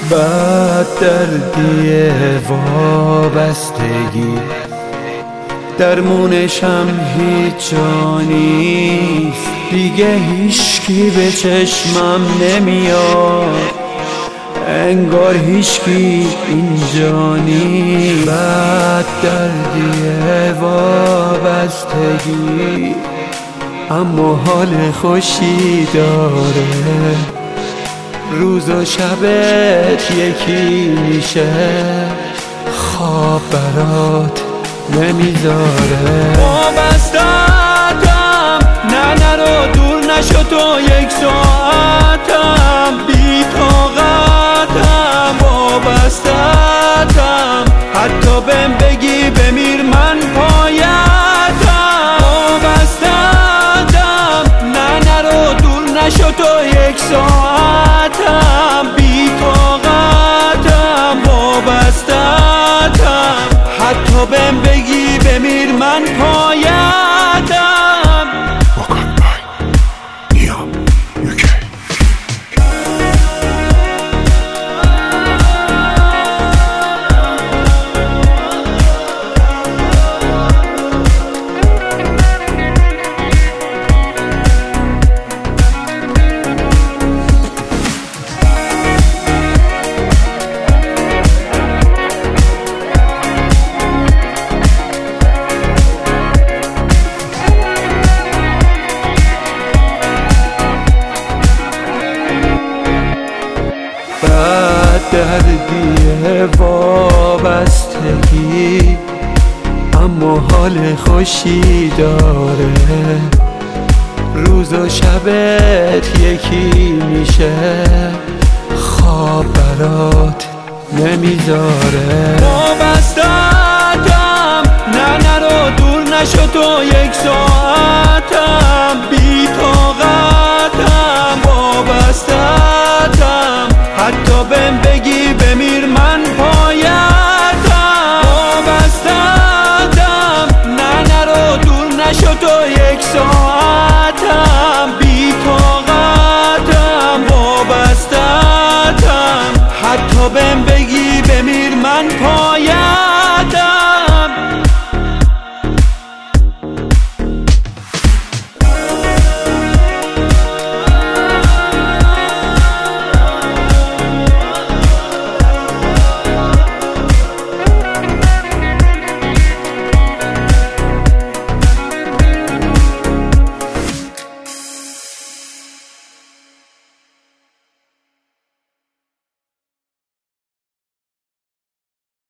بعد دردی وابستگی درمونشم هیچ جا نیست دیگه، هیچکی به چشمم نمیاد، انگار هیچکی اینجا نیست. بعد دردی وابستگی اما حال خوشی داره، روز و شبت یکی میشه، خواب برات نمیذاره. وابستم نه نرو دور نشو تو، یک ساعتم بی طاقتم. وابستم حتی بهم بگی بمیر من پایتم. وابستم نه نرو دور نشو تو، یک ساعتم بی طاقتم. وابستم حتی بهم بگی بمیر من پایتم. بعد دردی وابستگی اما حال خوشی داره، روز و شبت یکی میشه، خواب برات نمیذاره. وابستم نه نرو دور نشو تو، یک ساعتم